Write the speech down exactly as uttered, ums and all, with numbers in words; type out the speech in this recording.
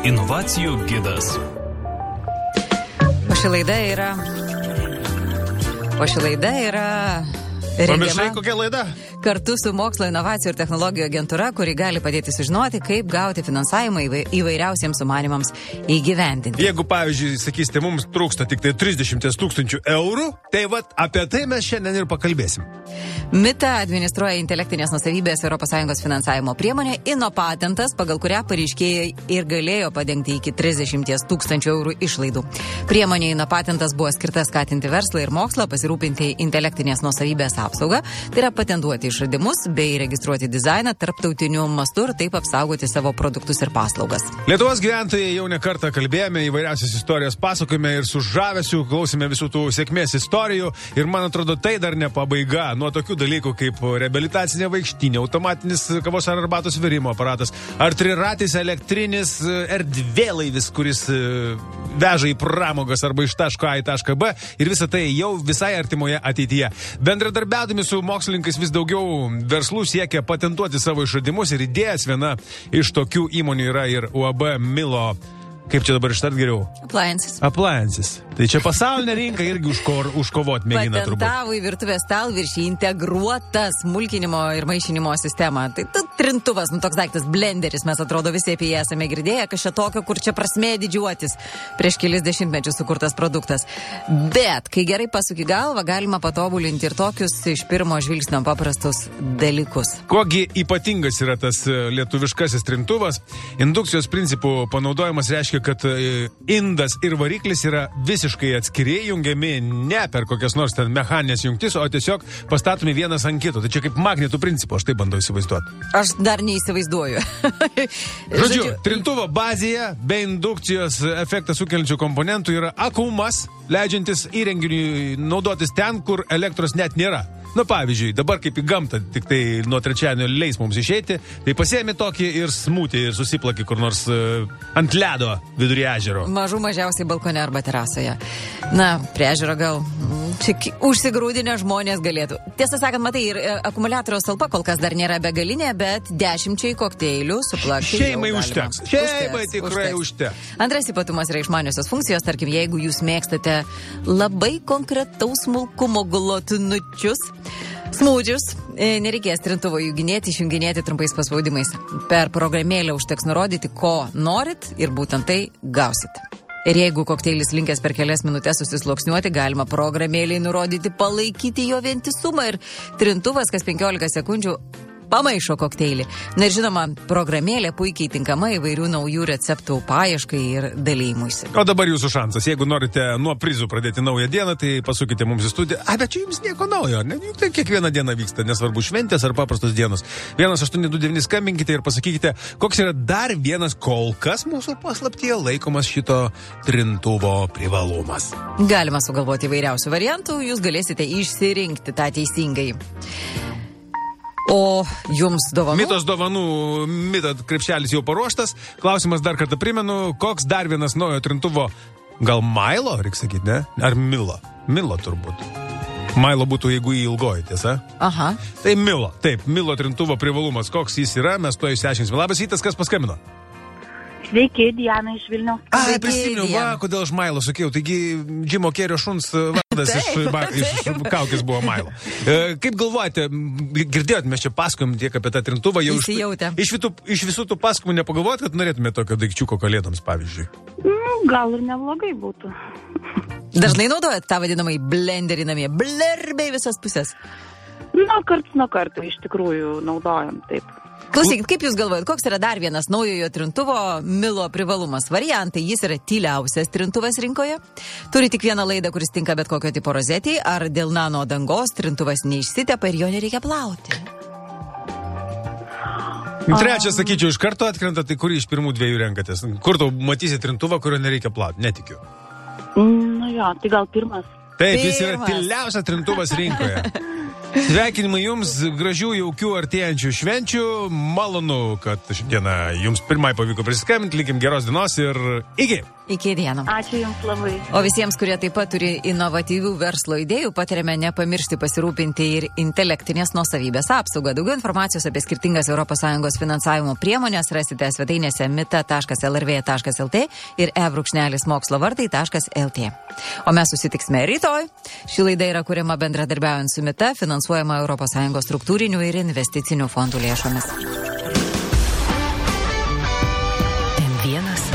Inovacijų gidas. O ši laida yra... O ši laida yra... Pamiršai, kokia laida? Kartu su Mokslo inovacijų ir technologijų agentūra, kuri gali padėti sužinoti, kaip gauti finansavimą įvairiausiems sumanimams įgyvendinti. Jeigu, pavyzdžiui, sakysite, mums trūksta tik tai trisdešimt tūkstančių eurų, tai vat apie tai mes šiandien ir pakalbėsim. MITA administruoja intelektinės nuosavybės Europos Sąjungos finansavimo priemonė Inopatentas, pagal kurią pareiškėjai ir galėjo padengti iki trisdešimt tūkstančių eurų išlaidų. Priemonė Inopatentas buvo skirta skatinti verslą ir mokslą, pasirūpinti intelektinės nuosavybės apsaugą, tai yra patentuoti išradimus bei registruoti dizainą tarptautiniu mastu ir taip apsaugoti savo produktus ir paslaugas. Lietuvos gyventojai jau ne kartą kalbėjome, įvairiausias istorijas pasakojame ir su žavesiu klausime visų tų sėkmės istorijų ir man atrodo tai dar ne pabaiga. Nuo tokių dalykų kaip reabilitacinė vaikštynė, automatinis kavos ar arbatos virimo aparatas, ar triratis elektrinis erdvėlaivis, kuris veža į pramogas arba iš taško A į tašką B ir visą tai jau visai artimoje ateityje. Bendradarbiaudami su mokslininkais vis daugiau verslų siekia patentuoti savo išradimus ir idėjas. Viena iš tokių įmonių yra ir U A B Milo. Kaip čia dabar ištart geriau? Appliances. Appliances. Tai čia pasaulinė rinka irgi užko, užkovot mėgina turbūt. Patentavo į virtuvės stalviršį integruotą smulkinimo ir maišinimo sistemą. Tai tu, trintuvas, nu toks daiktas, blenderis, mes atrodo visi apie jį esame girdėję, kažką tokio, kur čia prasmė didžiuotis prieš kelis dešimtmečius sukurtas produktas. Bet, kai gerai pasuki galvą, galima patobulinti ir tokius iš pirmo žvilgsnio paprastus dalykus. Kogi ypatingas yra tas lietuviškasis trintuvas? Indukcijos principų panaudojimas reiškia, kad indas ir variklis yra visiškai atskiriai jungiami ne per kokias nors ten mechaninės jungtis, o tiesiog pastatomi vienas ant kito. Tai čia kaip magnetų principo, aš tai bandau įsivaizduoti. Aš dar neįsivaizduoju. Žodžiu, trintuvo bazėje be indukcijos efektą sukeliančių komponentų yra akumas, leidžiantis įrenginiui naudotis ten, kur elektros net nėra. Nu, pavyzdžiui, dabar kaip į gamtą, tik tai nuo trečiadienio leis mums išeiti, tai pasiemi tokį ir smūtį ir susiplaki kur nors uh, ant ledo vidury ežero. Mažų mažiausiai balkone arba terasoje. Na, prie ežero gal čia užsigrūdinę žmonės galėtų. Tiesą sakant, matai, ir akumuliatoriaus talpa kol kas dar nėra begalinė, bet dešimčiai kokteilių suplakti Šeimai užteks. Šeimai tikrai užteks. užteks. Antras ypatumas yra išmaniosios funkcijos. Tarkim, jeigu jūs mėgstate labai konkretaus smulkumo glotinučius, smūdžius, nereikės trintuvo junginėti, išjunginėti trumpais paspaudimais. Per programėlę užteks nurodyti, ko norit ir būtent tai gausit. Ir jeigu kokteilis linkęs per kelias minutės susisluoksniuoti, galima programėlei nurodyti palaikyti jo vientisumą ir trintuvas kas penkiolika sekundžių pamaišo kokteilį. Na ir žinoma, programėlė puikiai tinkama įvairių naujų receptų paieškai ir dalymuisi. O dabar jūsų šansas. Jeigu norite nuo prizų pradėti naują dieną, tai pasukite mums į studiją. A, bet čia jums nieko naujo, ne? Juk tai kiekvieną dieną vyksta, nesvarbu šventės ar paprastos dienos. vienas aštuoni du devyni skambinkite ir pasakykite, koks yra dar vienas kol kas mūsų paslaptyje laikomas šito trintuvo privalumas. Galima sugalvoti įvairiausių variantų, jūs galėsite išsirinkti tą teisingai. O jums dovanų? Mitos dovanų, mito krepšelis jau paruoštas. Klausimas dar kartą primenu, koks dar vienas naujo trintuvo, gal Mailo, reikia sakyti, ne? Ar Milo? Milo turbūt. Mailo būtų, jeigu jį ilgoji, tiesa? Aha. Tai Milo, taip, Milo trintuvo privalumas, koks jis yra, mes to išsiaiškinsime. Labas rytas, kas paskambino? Sveiki, Diana iš Vilniaus. Ai, prisimenu, va, kodėl aš Mailo sakėjau. Taigi, Džimo Kerio šuns vardas iš, ba, iš kaukės buvo Mailo. E, kaip galvojate, girdėjot, mes čia pasakojom tiek apie tą trintuvą. Jau iš, iš, visų, iš visų tų pasakojimų nepagalvojot, kad norėtume tokio daikčiuko kalėdoms, pavyzdžiui? Mm, gal ir neblogai būtų. Dažnai naudojat tą vadinamai blenderį namie? Blerbiai visas pusės. Na, karts nuo karto iš tikrųjų naudojam, taip. Klausykit, kaip jūs galvojat, koks yra dar vienas naujojo trintuvo Milo privalumas? Variantai, jis yra tyliausias trintuvas rinkoje, turi tik vieną laidą, kuris tinka bet kokio tipo rozetį, ar dėl nano dangos trintuvas neišsitepa ir jo nereikia plauti. Trečias, sakyčiau, iš karto atkrenta, tai kurį iš pirmų dviejų renkatės? Kur tu matysi trintuvą, kurio nereikia plauti? Netikiu. Nu jo, tai gal pirmas. Taip, jis yra tyliausias trintuvas rinkoje. Sveikinimai jums, gražių, jaukių, artėjančių švenčių. Malonu, kad šiandieną jums pirmai pavyko prisiskambinti. Likim geros dienos ir iki. Iki dieną. Ačiū Jums labai. O visiems, kurie taip pat turi inovatyvių verslo idėjų, patariame nepamiršti pasirūpinti ir intelektinės nuosavybės apsaugą. Daugiau informacijos apie skirtingas Europos Sąjungos finansavimo priemonės rasite svetainėse mita taškas el er vė taškas el tė ir e brūkšnelis mokslo vartai taškas el tė. O mes susitiksime rytoj. Ši laida yra kuriama bendradarbiaujant su Mita, finansuojama Europos Sąjungos struktūrinių ir investicinių fondų lėšomis.